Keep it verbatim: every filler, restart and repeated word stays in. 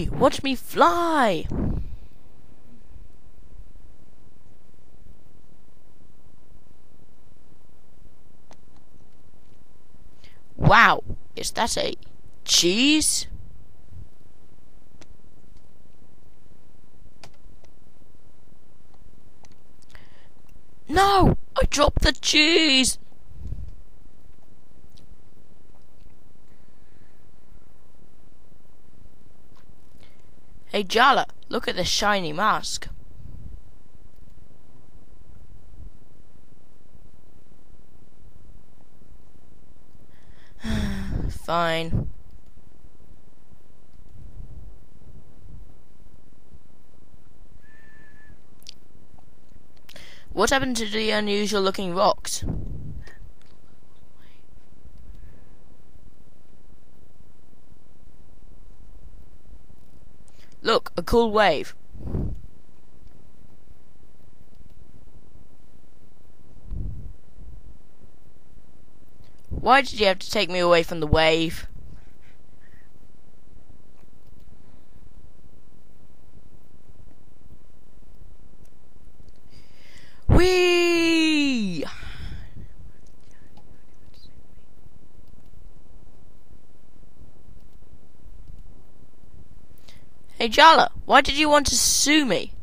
Watch me fly! Wow, is that a cheese? No! I dropped the cheese! Hey Jala, look at this shiny mask. Fine. What happened to the unusual looking rocks? Look, a cool wave. Why did you have to take me away from the wave? Whee! Hey Jala, why did you want to sue me?